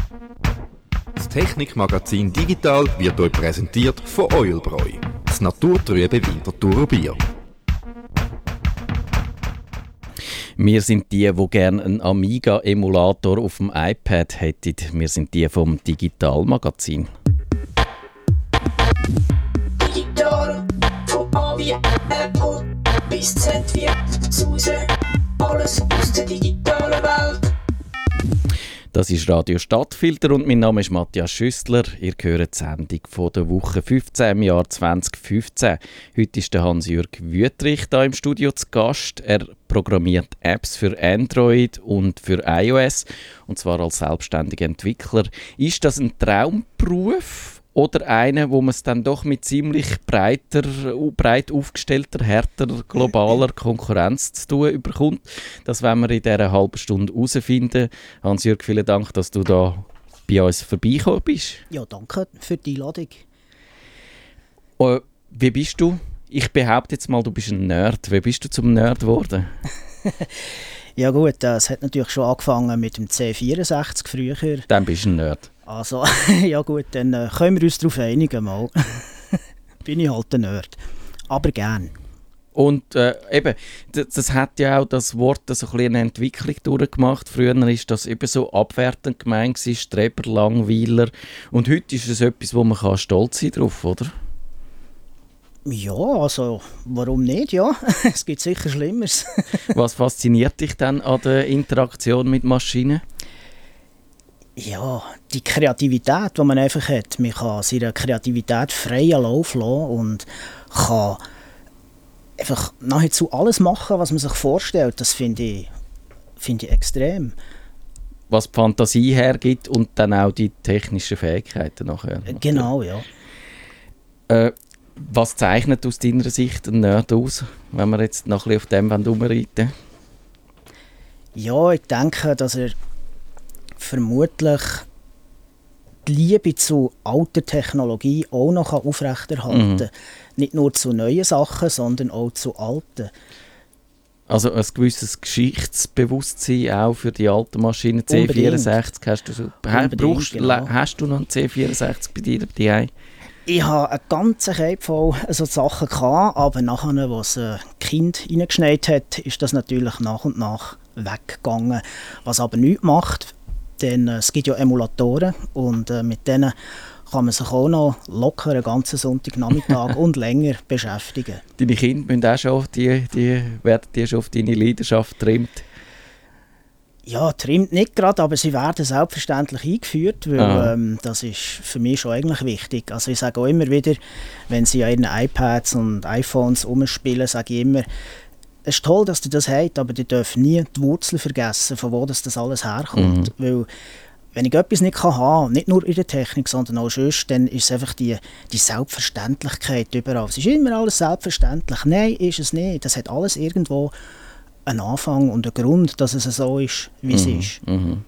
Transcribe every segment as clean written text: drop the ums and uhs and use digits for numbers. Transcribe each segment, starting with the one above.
Das Technikmagazin Digital wird euch präsentiert von Oilbräu, das naturtrübe Winterthurer Bier. Wir sind die gerne einen Amiga-Emulator auf dem iPad hätten. Wir sind die vom Digital-Magazin. Digital, von A wie Apple bis Z wie Suse, alles aus der digitalen Welt. Das ist Radio Stadtfilter und mein Name ist Matthias Schüssler. Ihr hört die Sendung von der Woche 15 im Jahr 2015. Heute ist der Hans-Jürg Wüthrich hier im Studio zu Gast. Er programmiert Apps für Android und für iOS, und zwar als selbstständiger Entwickler. Ist das ein Traumberuf oder einer, wo man es dann doch mit ziemlich breit aufgestellter, härter, globaler Konkurrenz zu tun bekommt? Das werden wir in dieser halben Stunde herausfinden. Hans-Jürg, vielen Dank, dass du da bei uns vorbeigekommen bist. Ja, danke für die Einladung. Wie bist du? Ich behaupte jetzt mal, du bist ein Nerd. Wie bist du zum Nerd geworden? Ja gut, das hat natürlich schon angefangen mit dem C64 früher. Dann bist du ein Nerd. Also, ja gut, dann können wir uns darauf einigen mal. Bin ich halt ein Nerd. Aber gern. Und eben, das hat ja auch das Wort so ein bisschen eine Entwicklung durchgemacht. Früher war das eben so abwertend gemeint, Streber, Langweiler. Und heute ist es etwas, wo man stolz sein kann drauf, oder? Ja, also warum nicht, ja. Es gibt sicher Schlimmeres. Was fasziniert dich dann an der Interaktion mit Maschinen? Ja, die Kreativität, die man einfach hat. Man kann seiner Kreativität freien Lauf lassen und kann einfach nahezu alles machen, was man sich vorstellt. Das finde ich extrem. Was die Fantasie hergibt und dann auch die technischen Fähigkeiten nachher. Genau, ja. Was zeichnet aus deiner Sicht ein Nerd aus, wenn wir jetzt noch ein bisschen auf dem umreiten? Ja, ich denke, dass er vermutlich die Liebe zu alter Technologie auch noch aufrechterhalten kann. Nicht nur zu neuen Sachen, sondern auch zu alten. Also ein gewisses Geschichtsbewusstsein auch für die alten Maschinen. C64 hast du so. Hast du noch einen C64 bei dir daheim? Ich hatte einen ganzen Cape voll so Sachen gehabt, aber nachher, als ein Kind reingeschneit hat, ist das natürlich nach und nach weggegangen. Was aber nichts macht, denn es gibt ja Emulatoren und mit denen kann man sich auch noch locker einen ganzen Sonntagnachmittag und länger beschäftigen. Deine Kinder müssen auch schon, werden die schon auf deine Leidenschaft trimmt? Ja, trimmt nicht gerade, aber sie werden selbstverständlich eingeführt, weil das ist für mich schon eigentlich wichtig. Also ich sage auch immer wieder, wenn sie an ihren iPads und iPhones rumspielen, sage ich immer, es ist toll, dass ihr das habt, aber ihr dürft nie die Wurzel vergessen, von wo das alles herkommt. Weil wenn ich etwas nicht haben kann, nicht nur in der Technik, sondern auch sonst, dann ist es einfach die Selbstverständlichkeit überall. Es ist immer alles selbstverständlich. Nein, ist es nicht. Das hat alles irgendwo einen Anfang und einen Grund, dass es so ist, wie es ist.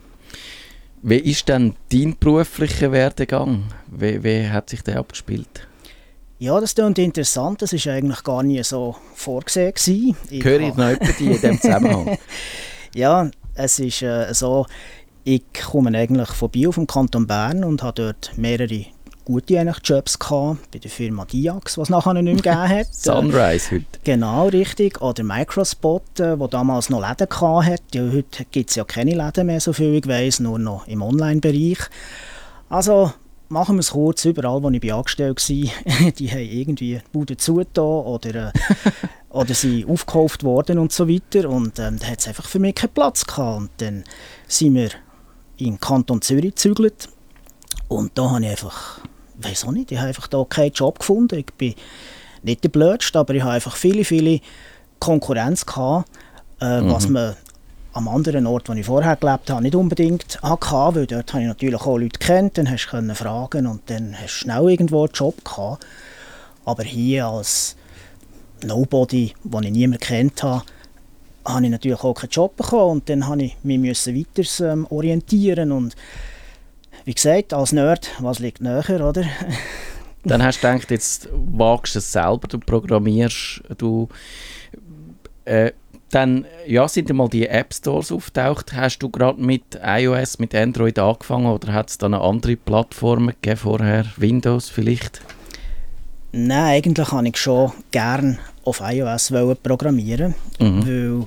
Wie ist denn dein beruflicher Werdegang? Wie hat sich der abgespielt? Ja, das klingt interessant. Das war eigentlich gar nie so vorgesehen. Höre ich noch jemanden in diesem Zusammenhang? Ja, es ist so, ich komme eigentlich von Biel, auf dem Kanton Bern, und habe dort mehrere gute Jobs gehabt, bei der Firma Diax, was nachher nicht mehr gegeben hat. Sunrise heute. Genau, richtig. Oder Microspot, wo damals noch Läden hatte. Ja, heute gibt es ja keine Läden mehr, so viel ich weiss, nur noch im Online-Bereich. Also machen wir es kurz, überall, wo ich angestellt war, die haben irgendwie die Bude zugetan oder sind aufgekauft worden und so weiter. Und da hat es einfach für mich keinen Platz gehabt. Und dann sind wir in den Kanton Zürich gezügelt. Und da habe ich einfach, weiss auch nicht, ich habe einfach da keinen Job gefunden. Ich bin nicht der Blödste, aber ich habe einfach viele Konkurrenz gehabt, was man am anderen Ort, wo ich vorher gelebt habe, nicht unbedingt hatte, weil dort habe ich natürlich auch Leute kennt, dann hast du fragen und dann hast du schnell irgendwo einen Job gehabt. Aber hier als Nobody, den ich niemand kennt habe, habe ich natürlich auch keinen Job bekommen und dann musste ich mich weiter orientieren und wie gesagt, als Nerd, was liegt näher, oder? Dann hast du gedacht, jetzt wagst du es selber, du programmierst, Dann sind einmal die App Stores auftaucht. Hast du gerade mit iOS, mit Android angefangen oder hat es da eine andere Plattform gegeben vorher? Windows vielleicht? Nein, eigentlich wollte ich schon gerne auf iOS programmieren, weil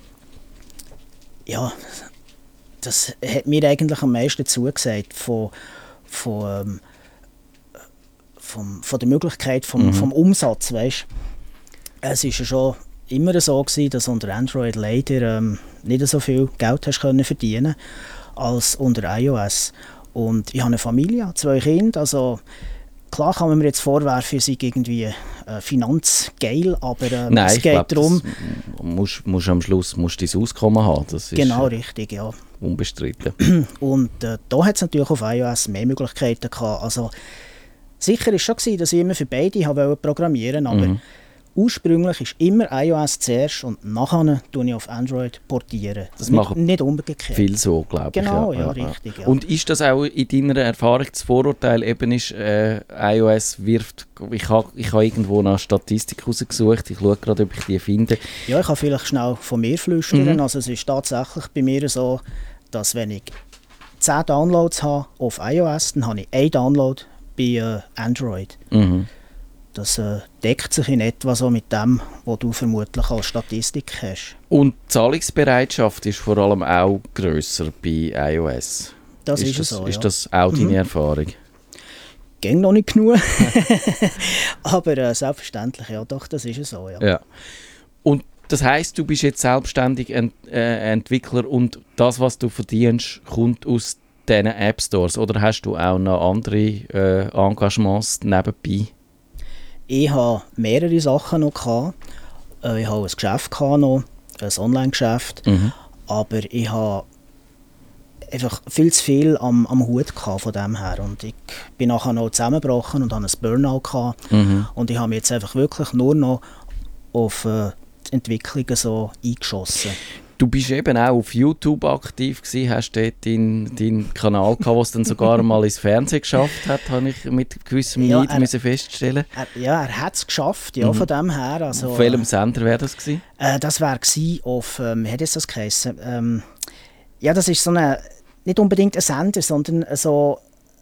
ja, das hat mir eigentlich am meisten zugesagt von der Möglichkeit vom Umsatz, weißt? Es war ja schon immer so gewesen, dass unter Android leider nicht so viel Geld hast können verdienen als unter iOS. Und ich habe eine Familie, 2 Kinder, also klar kann man mir jetzt vorwerfen, sie sind irgendwie finanzgeil, aber Nein, es geht darum... Musst am Schluss dein Auskommen haben. Das ist genau, richtig, ja. Unbestritten. Und da hat es natürlich auf iOS mehr Möglichkeiten gehabt. Also, sicher war es schon gewesen, dass ich immer für beide programmieren wollte, aber ursprünglich ist immer iOS zuerst und nachher tue ich auf Android portieren. Das machen nicht umgekehrt. Viel so, glaube ich. Genau, ja, richtig. Ja. Und ist das auch in deiner Erfahrung das Vorurteil, eben ist, iOS wirft, ich habe irgendwo eine Statistik rausgesucht, ich schaue gerade, ob ich die finde. Ja, ich kann vielleicht schnell von mir flüstern. Also es ist tatsächlich bei mir so, dass wenn ich 10 Downloads habe auf iOS, dann habe ich 1 Download bei Android. Das deckt sich in etwa so mit dem, was du vermutlich als Statistik hast. Und die Zahlungsbereitschaft ist vor allem auch grösser bei iOS. Das ist so, Ist das auch deine Erfahrung? Ging noch nicht genug, aber selbstverständlich, ja, doch, das ist so, ja. Ja. Und das heisst, du bist jetzt selbstständig Entwickler und das, was du verdienst, kommt aus diesen App Stores, oder hast du auch noch andere Engagements nebenbei? Ich hatte mehrere Sachen noch gehabt. Ich hatte ein Geschäft noch, ein Online-Geschäft, aber ich hatte einfach viel zu viel am Hut von dem her. Und ich bin nachher noch zusammengebrochen und hatte ein Burnout gehabt. Und ich habe mich jetzt einfach wirklich nur noch auf die Entwicklungen so eingeschossen. Du bist eben auch auf YouTube aktiv gewesen, hast dort deinen Kanal gehabt, der es dann sogar mal ins Fernsehen geschafft hat, habe ich mit gewissem Neid müssen feststellen. Er hat es geschafft, ja, von dem her. Also, auf welchem Sender wäre das gewesen? Das wäre auf, wie hat das geheissen? Ja, das ist so nicht unbedingt ein Sender, sondern so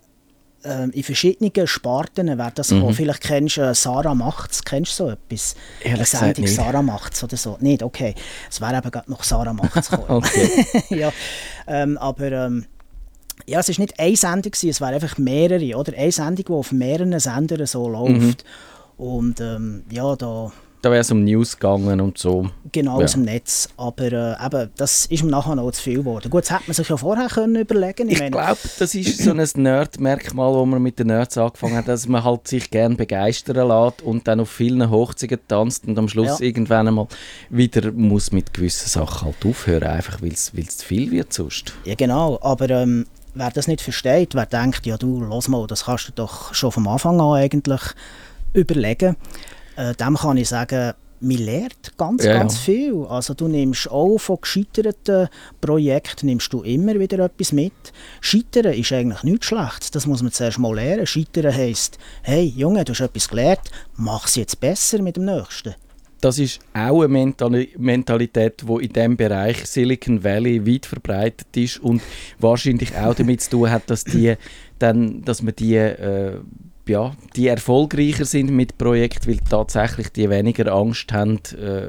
in verschiedenen Sparten wäre das gekommen. Vielleicht kennst du Sarah Macht's, kennst du so etwas? Ehrlich gesagt nicht. Sarah Macht's oder so. Nicht, okay. Es wäre eben gerade noch Sarah Macht's gekommen. Okay. Ja, aber ja, es war nicht eine Sendung, es wären einfach mehrere, oder? Eine Sendung, die auf mehreren Sendern so läuft. Und ja, da wäre es um News gegangen und so. Genau, aus dem Netz. Aber eben, das ist mir nachher noch zu viel geworden. Gut, das hätte man sich ja vorher können überlegen können. Ich glaube, das ist so ein Nerd-Merkmal, wo man mit den Nerds angefangen hat, dass man halt sich gerne begeistern lässt und dann auf vielen Hochzeiten tanzt und am Schluss irgendwann einmal wieder muss mit gewissen Sachen halt aufhören, einfach weil es zu viel wird sonst. Ja, genau. Aber wer das nicht versteht, wer denkt, ja du, lass mal, das kannst du doch schon vom Anfang an eigentlich überlegen, dem kann ich sagen, man lernt ganz viel. Also du nimmst auch von gescheiterten Projekten nimmst du immer wieder etwas mit. Scheitern ist eigentlich nichts Schlechtes, das muss man zuerst mal lernen. Scheitern heisst, hey Junge, du hast etwas gelernt, mach es jetzt besser mit dem Nächsten. Das ist auch eine Mentalität, die in diesem Bereich Silicon Valley weit verbreitet ist und wahrscheinlich auch damit zu tun hat, dass man die erfolgreicher sind mit Projekten, weil tatsächlich die weniger Angst haben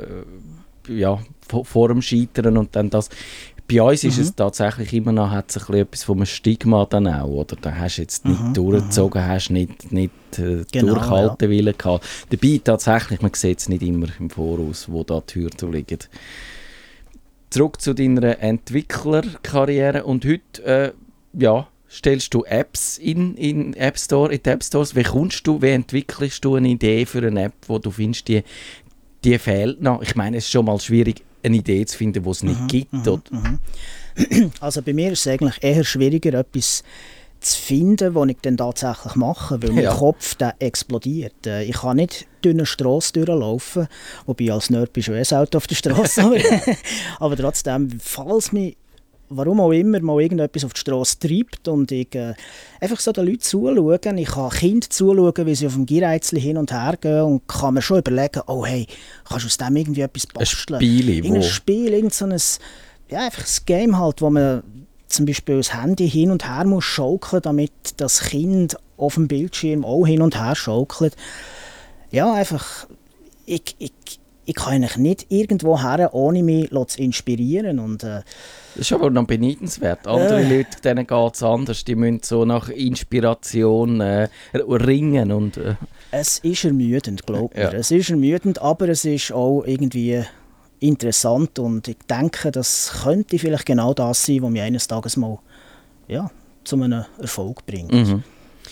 vor dem Scheitern und dann das. Bei uns ist es tatsächlich immer noch, hat es etwas von einem Stigma dann auch, oder? Da hast du jetzt nicht durchgezogen, hast nicht Durchhaltewillen gehabt. Dabei tatsächlich, man sieht es nicht immer im Voraus, wo da die Hürden liegen. Zurück zu deiner Entwicklerkarriere und heute, stellst du Apps in die App Stores? Wie entwickelst du eine Idee für eine App, wo du findest, die fehlt noch? Ich meine, es ist schon mal schwierig, eine Idee zu finden, die es nicht gibt. Also bei mir ist es eigentlich eher schwieriger, etwas zu finden, was ich dann tatsächlich mache, weil mein Kopf der explodiert. Ich kann nicht durch eine Strasse durchlaufen, wobei als Nerd bist du selten auf der Strasse. Aber trotzdem, falls mich warum auch immer, mal irgendetwas auf die Strasse treibt und ich einfach so den Leuten zuschauen. Ich kann Kinder zuschauen, wie sie auf dem Gierreizli hin und her gehen und kann mir schon überlegen, oh hey, kannst du aus dem irgendwie etwas basteln? Ein Spiel, irgend so ein, ja, einfach ein Game halt, wo man zum Beispiel das Handy hin und her muss schaukeln, damit das Kind auf dem Bildschirm auch hin und her schaukelt. Ja, einfach, ich kann eigentlich nicht irgendwo her, ohne mich zu inspirieren. Und, das ist aber noch beneidenswert. Andere Leute, denen geht es anders. Die müssen so nach Inspiration ringen. Und, Es ist ermüdend, glaube ich. Ja. Es ist ermüdend, aber es ist auch irgendwie interessant. Und ich denke, das könnte vielleicht genau das sein, was mich eines Tages mal zu einem Erfolg bringt. Mhm.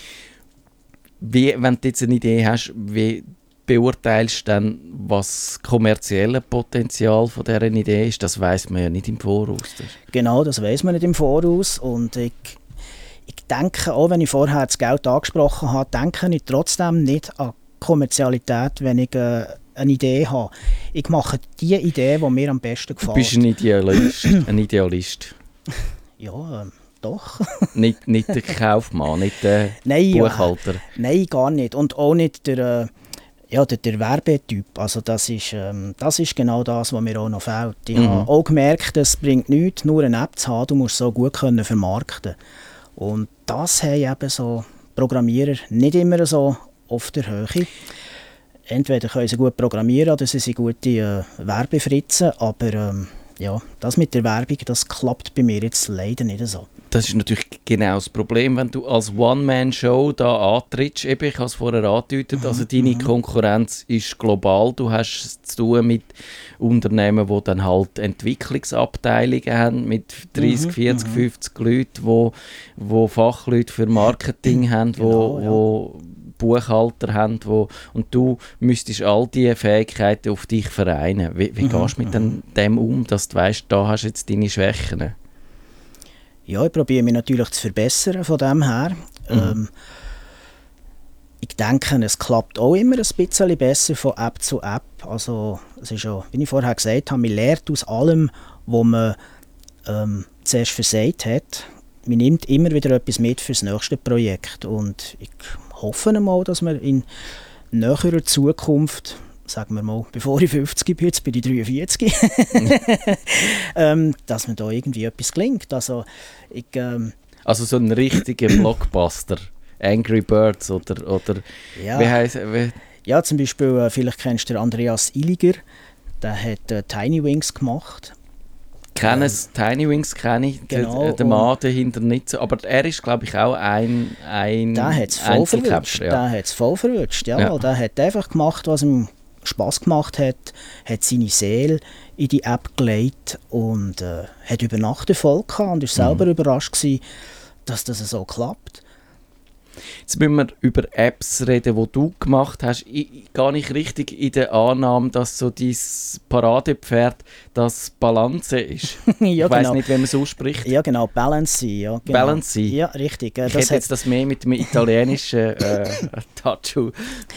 Wenn du jetzt eine Idee hast, wie beurteilst du dann, was das kommerzielle Potenzial von dieser Idee ist? Das weiss man ja nicht im Voraus. Genau, das weiss man nicht im Voraus. Und ich denke, auch wenn ich vorher das Geld angesprochen habe, denke ich trotzdem nicht an Kommerzialität, wenn ich eine Idee habe. Ich mache die Idee, die mir am besten gefällt. Du bist ein Idealist. Ein Idealist. Ja, doch. nicht der Kaufmann, nicht der Buchhalter. Nein, gar nicht. Und auch nicht der Werbetyp. Also das ist genau das, was mir auch noch fehlt. Ich habe auch gemerkt, es bringt nichts, nur eine App zu haben, du musst so gut vermarkten. Und das haben eben so Programmierer nicht immer so auf der Höhe. Entweder können sie gut programmieren oder sie sind gute Werbefritzen, aber das mit der Werbung, das klappt bei mir jetzt leider nicht so. Das ist natürlich genau das Problem, wenn du als One-Man-Show da antrittst. Eben, ich habe es vorher angedeutet, also deine Konkurrenz ist global. Du hast es zu tun mit Unternehmen, die dann halt Entwicklungsabteilungen haben, mit 30, 40, 50 Leuten, die Fachleute für Marketing haben, die Buchhalter haben, und du müsstest all diese Fähigkeiten auf dich vereinen. Wie gehst du mit dem um, dass du weißt, da hast du jetzt deine Schwächen? Ja, ich probiere mich natürlich zu verbessern von dem her. Ich denke, es klappt auch immer ein bisschen besser von App zu App. Also, es ist ja, wie ich vorher gesagt habe, man lernt aus allem, was man zuerst versagt hat. Man nimmt immer wieder etwas mit für das nächste Projekt. Und ich hoffe mal, dass wir in näherer Zukunft, sagen wir mal, bevor ich 50 bin, jetzt bin ich 43, dass mir da irgendwie etwas gelingt. Also so ein richtiger Blockbuster, Angry Birds oder ja. Wie heisst Ja, zum Beispiel, vielleicht kennst du Andreas Illiger, der hat Tiny Wings gemacht. Tiny Wings kenne ich, genau, der Mann dahinter nicht so, aber er ist, glaube ich, auch ein der hat es voll verwünscht, der hat es voll verwünscht, ja. Der hat einfach gemacht, was ihm Spass gemacht hat seine Seele in die App gelegt und hat über Nacht Erfolg gehabt und war selber überrascht gewesen, dass das so klappt. Jetzt müssen wir über Apps reden, die du gemacht hast. Ich gehe nicht richtig in der Annahme, dass so dein Paradepferd das Balance ist. Ja, ich weiss nicht, wie man es ausspricht. Ja, genau, Balance. Ja, genau. Balance. Ja, richtig. Ich hätte jetzt das mehr mit dem italienischen Touch.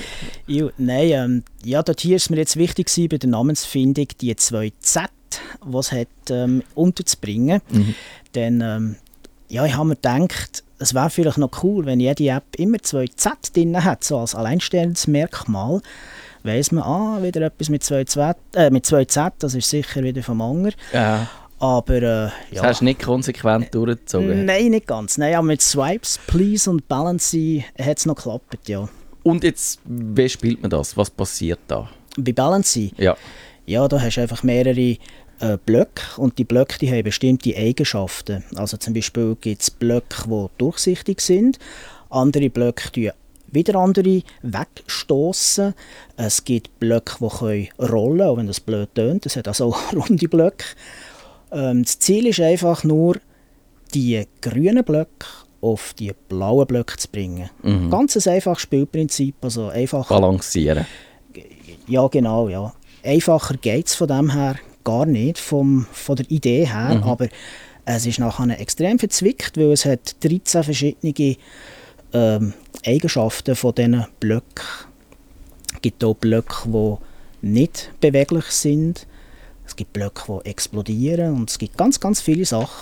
Nein, dort hier ist mir jetzt wichtig gewesen, bei der Namensfindung die 2 Z, die es hat, unterzubringen. Denn ich habe mir gedacht, es wäre vielleicht noch cool, wenn jede App immer 2 Z drin hat, so als alleinstehendes Merkmal. Weiss man, wieder etwas mit 2 Z, das ist sicher wieder vom Anger. Ja. Aber, das hast du nicht konsequent durchgezogen? Nein, nicht ganz. Nein, aber mit Swipes, Please und Balance hat es noch geklappt, ja. Und jetzt, wie spielt man das? Was passiert da? Bei Balance? Ja. Ja, da hast du einfach mehrere Blöcke und die Blöcke die haben bestimmte Eigenschaften. Also zum Beispiel gibt es Blöcke, die durchsichtig sind, andere Blöcke die wieder andere wegstoßen. Es gibt Blöcke, die rollen können, auch wenn das blöd tönt. Es hat also auch runde Blöcke. Das Ziel ist einfach nur, die grünen Blöcke auf die blauen Blöcke zu bringen. Ganz ein einfaches Spielprinzip. Also einfacher, balancieren. Ja, genau. Ja. Einfacher geht es von dem her gar nicht, von der Idee her. Aber es ist nachher extrem verzwickt, weil es hat 13 verschiedene Eigenschaften von diesen Blöcken. Es gibt auch Blöcke, die nicht beweglich sind. Es gibt Blöcke, die explodieren und es gibt ganz, ganz viele Sachen.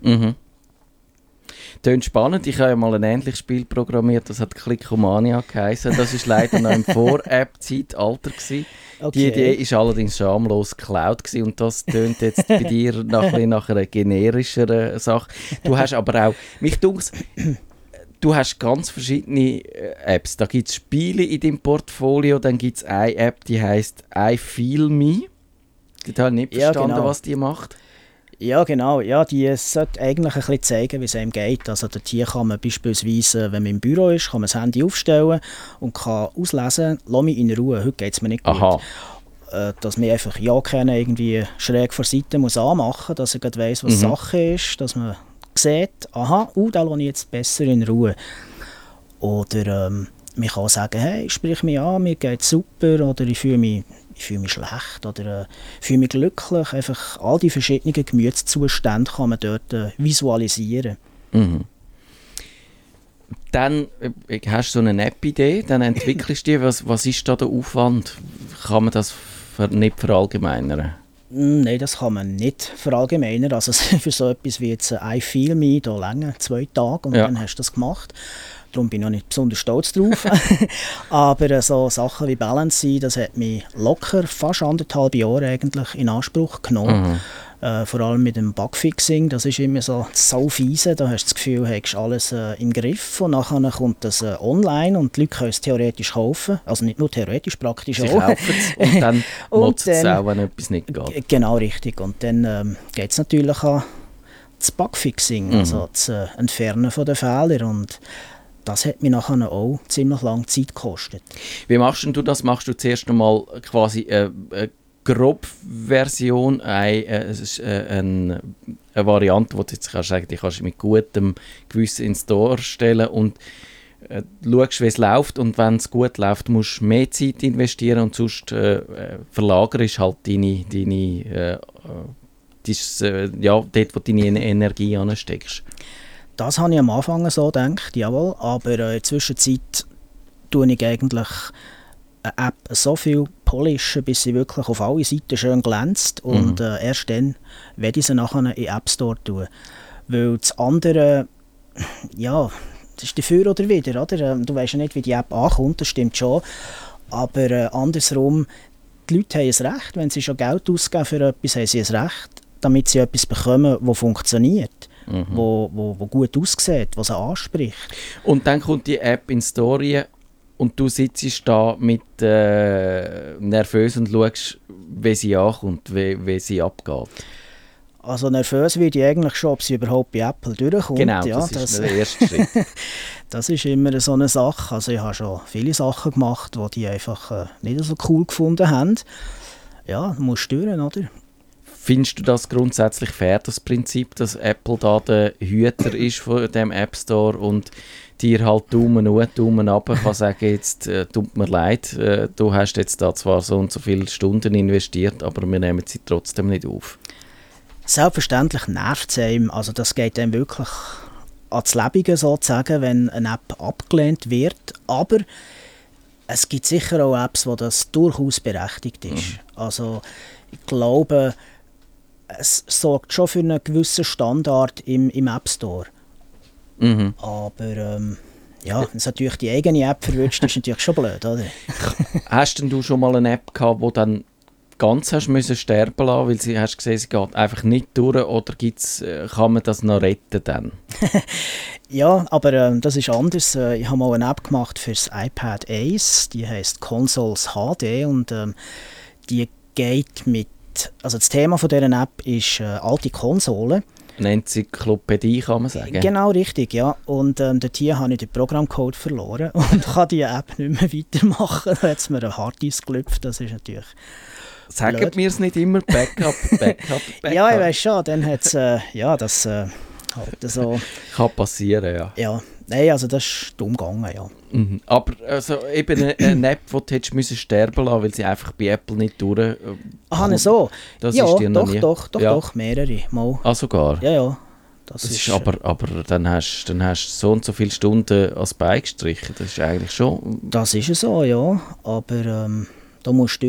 Mhm. Tönt spannend. Ich habe ja mal ein ähnliches Spiel programmiert, das hat Clickomania geheißen. Das war leider noch im Vor-App-Zeitalter. Okay. Die Idee war allerdings schamlos geklaut gewesen, und das tönt jetzt bei dir nach einer generischeren Sache. Du hast aber auch, mich dunkt, du hast ganz verschiedene Apps. Da gibt es Spiele in deinem Portfolio, dann gibt es eine App, die heisst I Feel Me. Ich habe nicht verstanden, was die macht. Ja, genau. Ja, die sollte eigentlich ein bisschen zeigen, wie es einem geht. Also hier kann man beispielsweise, wenn man im Büro ist, kann man das Handy aufstellen und kann auslesen, lass mich in Ruhe, heute geht es mir nicht gut. Aha. Dass man einfach ja keinen irgendwie schräg vor der Seite muss anmachen, dass er gerade weiss, was Sache ist, dass man sieht, aha, da lasse ich jetzt besser in Ruhe. Oder man kann sagen, hey, sprich mich an, mir geht es super, oder ich fühle mich schlecht oder fühle mich glücklich. Einfach all die verschiedenen Gemütszustände kann man dort visualisieren. Mhm. Dann hast du so eine App-Idee, dann entwickelst du die. Was ist da der Aufwand? Kann man das nicht verallgemeinern? Nein, das kann man nicht verallgemeinern. Also für so etwas wie jetzt I Feel Me, da länger 2 Tage und dann hast du das gemacht. Darum bin ich noch nicht besonders stolz drauf. Aber so Sachen wie Balance, das hat mich locker fast 1,5 Jahre eigentlich in Anspruch genommen. Vor allem mit dem Bugfixing, das ist immer so fiese. Da hast du das Gefühl, du hast alles im Griff und nachher kommt das online und die Leute können es theoretisch kaufen. Also nicht nur theoretisch, praktisch Sie auch. kaufen es und dann motzt es auch, wenn etwas nicht geht. Genau, richtig. Und dann geht es natürlich an das Bugfixing, also das Entfernen von den Fehlern. Und das hat mir nachher auch ziemlich lange Zeit gekostet. Wie machst du das? Machst du zuerst einmal quasi eine Grobversion, eine Variante, wo du jetzt kannst sagen, die kannst du mit gutem Gewissen ins Store stellen und schaust, wie es läuft, und wenn es gut läuft, musst du mehr Zeit investieren und sonst verlagerst halt dort, wo du deine Energie ansteckst. Das habe ich am Anfang so gedacht, jawohl, aber in der Zwischenzeit tue ich eigentlich eine App so viel polischen, bis sie wirklich auf alle Seiten schön glänzt, und erst dann werde ich sie nachher in den App Store tun. Weil das andere, ja, das ist dafür oder wieder, oder? Du weißt ja nicht, wie die App ankommt, das stimmt schon, aber andersrum, die Leute haben ein Recht, wenn sie schon Geld ausgeben für etwas, haben sie ein Recht, damit sie etwas bekommen, das funktioniert. Wo gut aussieht, was sie anspricht. Und dann kommt die App in Story und du sitzt da mit nervös und schaust, wie sie ankommt, wie sie abgeht. Also nervös werde ich eigentlich schon, ob sie überhaupt bei Apple durchkommt. Genau, ja, das ist der erste Schritt. Das ist immer so eine Sache. Also ich habe schon viele Sachen gemacht, die einfach nicht so cool gefunden haben. Ja, du musst durch, oder? Findest du das grundsätzlich fair, das Prinzip, dass Apple da der Hüter ist von dem App Store und dir halt Daumen hoch, Daumen runter kann sagen, jetzt tut mir leid, du hast jetzt da zwar so und so viele Stunden investiert, aber wir nehmen sie trotzdem nicht auf? Selbstverständlich nervt es einem. Also das geht einem wirklich ans Lebige sozusagen, wenn eine App abgelehnt wird. Aber es gibt sicher auch Apps, wo das durchaus berechtigt ist. Also ich glaube, es sorgt schon für einen gewissen Standard im App Store. Aber ja, wenn es natürlich die eigene App verwünscht, ist natürlich schon blöd, oder? Hast denn du schon mal eine App gehabt, die dann ganz hast müssen sterben lassen, weil sie hast gesehen, sie geht einfach nicht durch, oder kann man das noch retten dann? Ja, aber das ist anders. Ich habe mal eine App gemacht für das iPad Ace, die heisst Consoles HD, und die geht mit, also das Thema von dieser App ist alte Konsolen. Eine Enzyklopädie, kann man sagen. Genau, richtig, ja. Und dort hier habe ich den Programmcode verloren und kann die App nicht mehr weitermachen. Da hat es mir ein Harddisk gelüpft, das ist natürlich sagen wir es nicht immer, Backup. Ja, ich weiss schon, dann hat es, das halt so... Kann passieren, ja. Ja, nein, also das ist dumm gegangen, ja. Aber also, eben eine App, die du hättest sterben lassen, weil sie einfach bei Apple nicht durch... so? Das ja, ist dir noch doch, mehrere Mal. Ah, sogar? Ja. Das ist aber dann hast du so und so viele Stunden als Bein gestrichen, das ist eigentlich schon... Das ist so, ja, aber da musst du durch.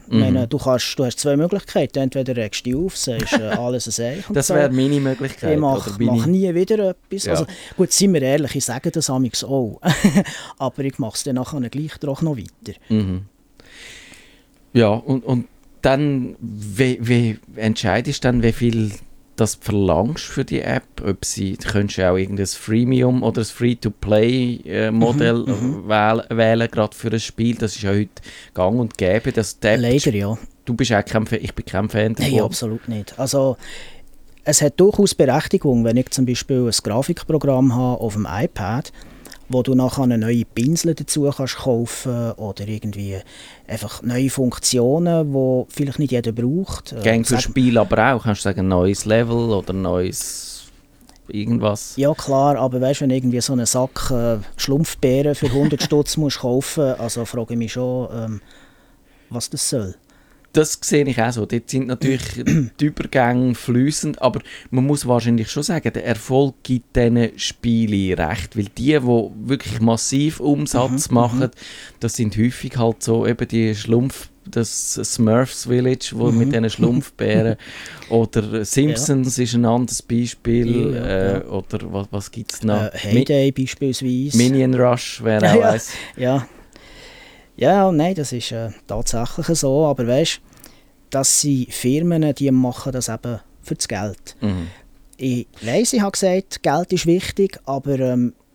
Ich meine, du hast 2 Möglichkeiten. Entweder regst du dich auf, sagst alles ein Eich. Das wäre meine Möglichkeit. Ich mache nie wieder etwas. Ja. Also, gut, seien wir ehrlich, ich sage das amigs auch. Aber ich mache es dann nachher gleich doch noch weiter. Mhm. Ja, und dann, wie entscheidest du dann, wie viel das verlangst für die App? Du könntest ja auch irgendein Freemium oder ein Free-to-Play-Modell wählen, gerade für ein Spiel. Das ist ja heute gang und gäbe. Leider, ja. Du bist auch ich bin kein Fan davon. Nein, absolut nicht. Also, es hat durchaus Berechtigung, wenn ich zum Beispiel ein Grafikprogramm habe auf dem iPad, wo du nachher eine neue Pinsel dazu kannst kaufen oder irgendwie einfach neue Funktionen, die vielleicht nicht jeder braucht. Gäng für Spiel aber auch, kannst du sagen, neues Level oder neues irgendwas? Ja klar, aber weißt du, wenn irgendwie so einen Sack Schlumpfbeeren für 100 Stutz musst kaufen, also frage ich mich schon, was das soll. Das sehe ich auch so. Dort sind natürlich die Übergänge fließend, aber man muss wahrscheinlich schon sagen, der Erfolg gibt diesen Spielen recht, weil die wirklich massiv Umsatz machen, das sind häufig halt so eben die das Smurfs Village, wo mit diesen Schlumpfbären oder Simpsons ist ein anderes Beispiel, oder was gibt es noch? Heyday beispielsweise. Minion Rush wäre auch eins. Ja, nein, das ist tatsächlich so, aber weißt, dass sie Firmen, die machen das eben für das Geld. Ich weiss, ich habe gesagt, Geld ist wichtig, aber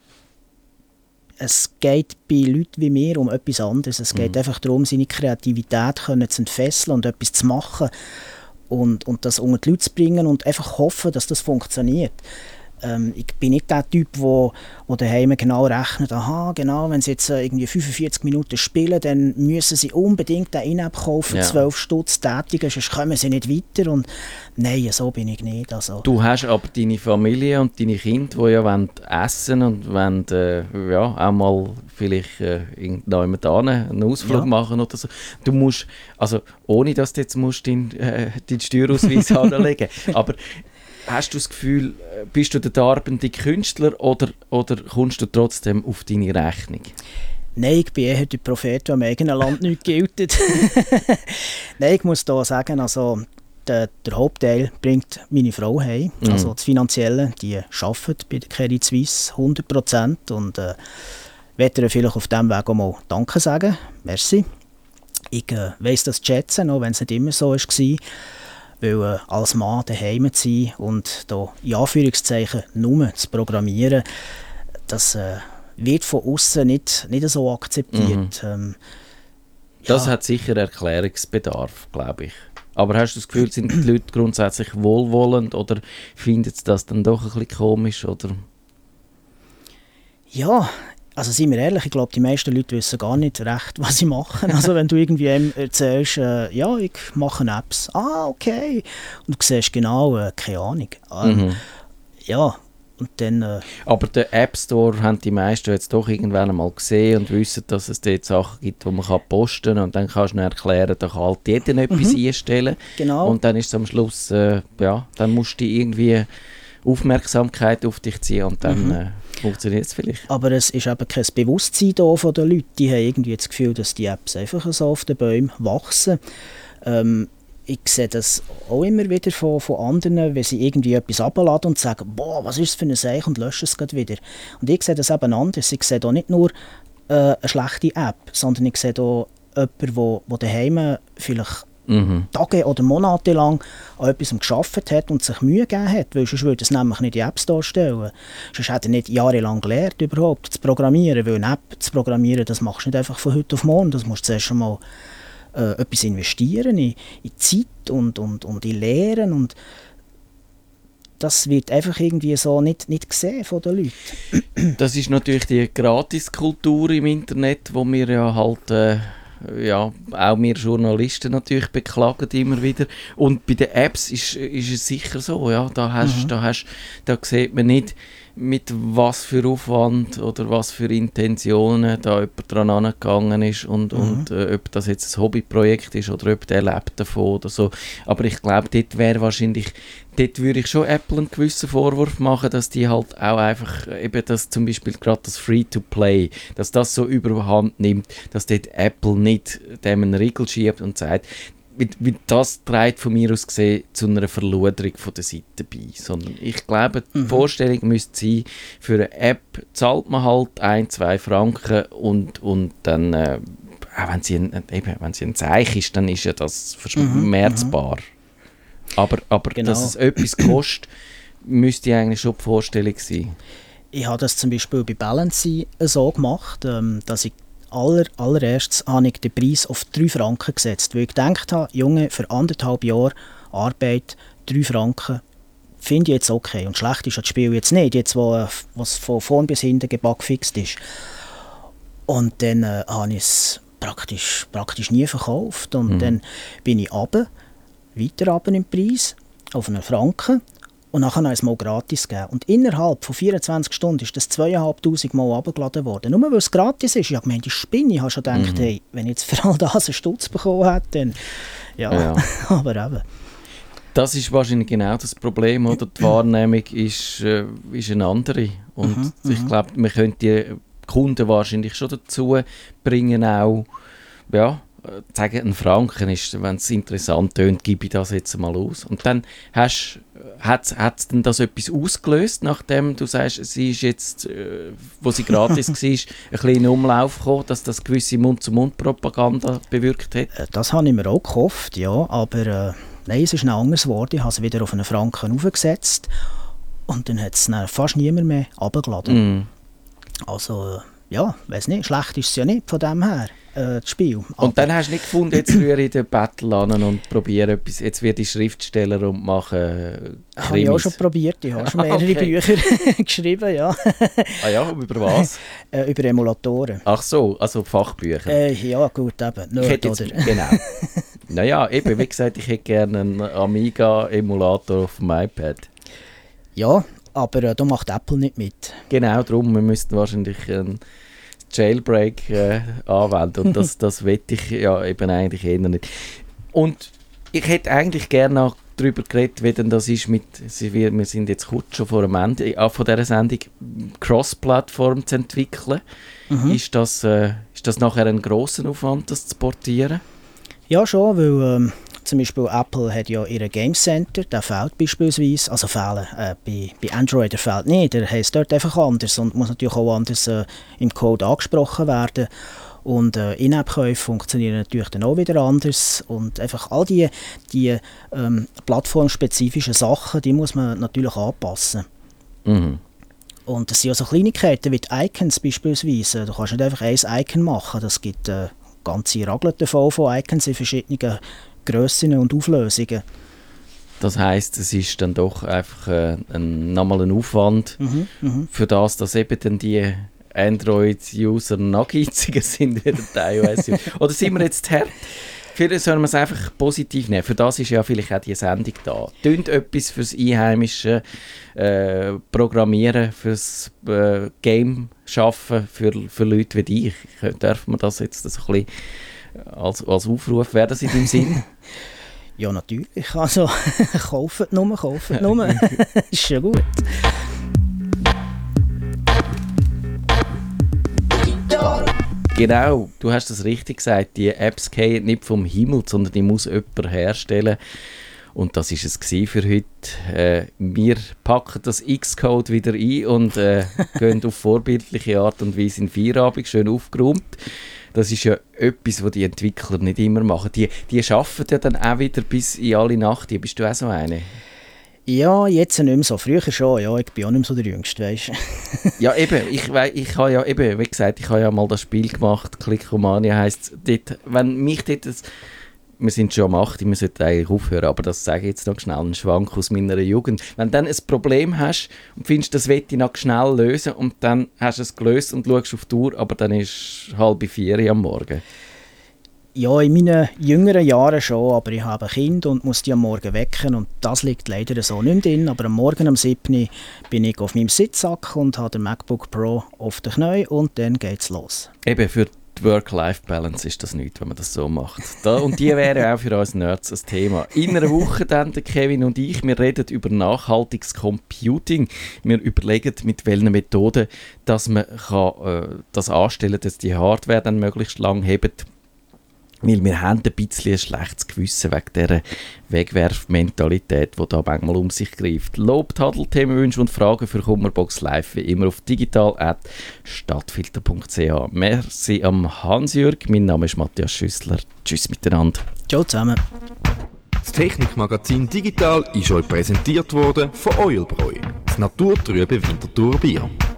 es geht bei Leuten wie mir um etwas anderes. Es geht einfach darum, seine Kreativität zu entfesseln und etwas zu machen und das unter die Leute zu bringen und einfach hoffen, dass das funktioniert. Ich bin nicht der Typ, der daheim genau rechnet, wenn sie jetzt irgendwie 45 Minuten spielen, dann müssen sie unbedingt eine In-App kaufen, 12 Stutz tätigen, sonst kommen sie nicht weiter. Und nein, so bin ich nicht. Also. Du hast aber deine Familie und deine Kinder, die ja essen und wollen, auch mal vielleicht irgendjemand einen Ausflug machen oder so. Du musst, also ohne dass du jetzt deinen Steuerausweis anlegen musst, aber hast du das Gefühl, bist du der darbende Künstler oder kommst du trotzdem auf deine Rechnung? Nein, ich bin eher der Prophet, der im eigenen Land nicht gilt. Nein, ich muss da sagen, also der Hauptteil bringt meine Frau heim. Also das Finanzielle, die arbeitet bei der Credit Suisse 100% und möchte ihr vielleicht auf diesem Weg auch mal Danke sagen. Merci. Ich weiss das zu schätzen, auch wenn es nicht immer so war. Weil als Mann daheim zu sein und da in Anführungszeichen nur zu programmieren, das wird von außen nicht so akzeptiert. Das hat sicher Erklärungsbedarf, glaube ich. Aber hast du das Gefühl, sind die Leute grundsätzlich wohlwollend oder finden sie das dann doch ein bisschen komisch? Oder? Ja, also seien wir ehrlich, ich glaube, die meisten Leute wissen gar nicht recht, was sie machen. Also wenn du irgendwie erzählst, ich mache Apps. Okay. Und du siehst genau, keine Ahnung. Ja, und dann... Aber den App Store haben die meisten jetzt doch irgendwann einmal gesehen und wissen, dass es dort Sachen gibt, die man posten kann. Und dann kannst du ihnen erklären, da kann halt jeder etwas einstellen. Genau. Und dann ist es am Schluss, dann musst du irgendwie Aufmerksamkeit auf dich ziehen und dann funktioniert es vielleicht. Aber es ist eben kein Bewusstsein da von den Leuten. Die haben irgendwie das Gefühl, dass die Apps einfach so auf den Bäumen wachsen. Ich sehe das auch immer wieder von anderen, wenn sie irgendwie etwas runterladen und sagen, boah, was ist das für ein Seich, und löschen es gleich wieder. Und ich sehe das eben anders. Ich sehe da nicht nur eine schlechte App, sondern ich sehe da jemanden, der daheim vielleicht Tage oder Monate lang an etwas gearbeitet hat und sich Mühe gegeben hat, weil sonst würde es nämlich nicht in die App Store stellen. Sonst hat er nicht jahrelang gelernt, überhaupt zu programmieren, weil eine App zu programmieren, das machst du nicht einfach von heute auf morgen, das musst du zuerst schon mal etwas investieren, in Zeit und in Lehren, und das wird einfach irgendwie so nicht gesehen von den Leuten. Das ist natürlich die Gratiskultur im Internet, wo wir ja halt... auch wir Journalisten natürlich beklagen immer wieder. Und bei den Apps ist es sicher so, ja, da sieht man nicht, mit was für Aufwand oder was für Intentionen da jemand dran angegangen ist und ob das jetzt ein Hobbyprojekt ist oder ob der lebt davon oder so. Aber ich glaube, dort würde ich schon Apple einen gewissen Vorwurf machen, dass die halt auch einfach eben das zum Beispiel gerade das Free-to-Play, dass das so überhand nimmt, dass dort Apple nicht dem einen Riegel schiebt und sagt, wie das trägt von mir aus gesehen zu einer Verloderung von der Seite bei. Sondern ich glaube, die Vorstellung müsste sein, für eine App zahlt man halt 1-2 Franken und dann, auch wenn sie ein Zeichen ist, dann ist ja das verschmerzbar. Aber genau. Dass es etwas kostet, müsste eigentlich schon die Vorstellung sein. Ich habe das zum Beispiel bei Balancey so gemacht, dass ich allererstes habe ich den Preis auf 3 Franken gesetzt, weil ich gedacht habe, Junge, für 1,5 Jahre Arbeit 3 Franken finde ich jetzt okay. Und schlecht ist das Spiel jetzt nicht, jetzt wo es von vorn bis hinten gebackfixt ist. Und dann habe ich es praktisch nie verkauft. Und dann bin ich weiter im Preis, auf 1 Franken. Und nachher habe ich es mal gratis gegeben. Und innerhalb von 24 Stunden ist das 2'500 Mal runtergeladen worden. Nur weil es gratis ist. Ich habe gemeint, ich spinne. Ich habe schon gedacht, hey, wenn ich jetzt für all das einen Stutz bekommen hätte, dann... Ja. Aber eben. Das ist wahrscheinlich genau das Problem, oder? Die Wahrnehmung ist eine andere. Und ich glaube, man könnte die Kunden wahrscheinlich schon dazu bringen, auch... Ja, sagen, 1 Franken ist, wenn es interessant tönt, gebe ich das jetzt mal aus. Und dann hat denn das etwas ausgelöst, nachdem du sagst, sie ist jetzt, wo sie gratis war, ein bisschen in Umlauf gekommen, dass das gewisse Mund-zu-Mund-Propaganda bewirkt hat? Das habe ich mir auch gehofft, ja, aber nein, es ist noch anders geworden. Ich habe es wieder auf 1 Franken aufgesetzt und dann hat es fast niemand mehr runtergeladen. Also, ja, weiss nicht, schlecht ist es ja nicht von dem her. Das Spiel. Und dann hast du nicht gefunden, jetzt rühre ich den Battle an und probiere etwas, jetzt werde ich Schriftsteller und mache Krimis. Habe ich auch schon probiert, ich habe schon mehrere Bücher geschrieben, ja. Ah ja, über was? Über Emulatoren. Ach so, also Fachbücher. Ja gut, eben, Nerd, oder? Genau. Naja, eben, wie gesagt, ich hätte gerne einen Amiga-Emulator auf dem iPad. Ja, aber da macht Apple nicht mit. Genau, darum, wir müssten wahrscheinlich Jailbreak anwenden und das wette ich ja eben eigentlich eher nicht. Und ich hätte eigentlich gerne noch darüber geredet, wie denn das ist mit, wir sind jetzt kurz schon vor dem Ende von dieser Sendung, Cross-Plattform zu entwickeln. Ist das nachher ein grosser Aufwand, das zu portieren? Ja schon, weil zum Beispiel Apple hat ja ihren Game Center, der fehlt beispielsweise, also fehlen, bei Android der fehlt nicht, der heisst dort einfach anders und muss natürlich auch anders im Code angesprochen werden. Und In-App-Käufe funktionieren natürlich dann auch wieder anders und einfach all die plattformspezifischen Sachen, die muss man natürlich anpassen. Und das sind ja so Kleinigkeiten wie die Icons beispielsweise, du kannst nicht einfach ein Icon machen, das gibt ganze Rageln von Icons in verschiedenen Grössen und Auflösungen. Das heisst, es ist dann doch einfach nochmal ein Aufwand für das, dass eben dann die Android-User noch geiziger sind wie die iOS-User. Oder sind wir jetzt hart? Vielleicht sollen wir es einfach positiv nehmen. Für das ist ja vielleicht auch die Sendung da. Tönt etwas fürs einheimische Programmieren, fürs Game schaffen, für Leute wie dich. Darf man das jetzt so ein bisschen als Aufruf, wäre das in deinem Sinn? Ja, natürlich. Also, kauft nur. Ist schon gut. Genau, du hast das richtig gesagt. Die Apps fallen nicht vom Himmel, sondern die muss jemand herstellen. Und das war es für heute. Wir packen das Xcode wieder ein und gehen auf vorbildliche Art und Weise in Feierabend, schön aufgeräumt. Das ist ja etwas, was die Entwickler nicht immer machen. Die arbeiten ja dann auch wieder bis in alle Nacht. Bist du auch so eine? Ja, jetzt nicht mehr so. Früher schon, ja. Ich bin auch nicht mehr so der Jüngste, weißt du. Ja, eben. Ich habe ja eben, wie gesagt, ich habe ja mal das Spiel gemacht. Clickomania heisst es. Wenn mich dort... Wir sind schon am 8, wir sollten eigentlich aufhören, aber das sage ich jetzt noch schnell, ein Schwank aus meiner Jugend. Wenn du dann ein Problem hast und findest, das will ich noch schnell lösen und dann hast du es gelöst und schaust auf die Uhr, aber dann ist 3:30 am Morgen. Ja, in meinen jüngeren Jahren schon, aber ich habe ein Kind und muss die am Morgen wecken und das liegt leider so nicht mehr drin. Aber am Morgen um 7 Uhr bin ich auf meinem Sitzsack und habe den MacBook Pro auf den Knien und dann geht's los. Eben für die Work-Life-Balance ist das nichts, wenn man das so macht. Und die wäre auch für uns Nerds ein Thema. In einer Woche dann, der Kevin und ich, wir reden über nachhaltiges Computing. Wir überlegen, mit welchen Methoden dass man das anstellen kann, dass die Hardware dann möglichst lang hebt. Weil wir haben ein bisschen ein schlechtes Gewissen wegen dieser Wegwerfmentalität, die da manchmal um sich greift. Lob, Tadel, Themenwünsche und Fragen für Kummerbox Live wie immer auf digital@stadtfilter.ch. Merci am Hans-Jürg, mein Name ist Matthias Schüssler. Tschüss miteinander. Ciao zusammen. Das Technikmagazin Digital ist euch präsentiert worden von Oilbräu, das naturtrübe Winterthur Bier.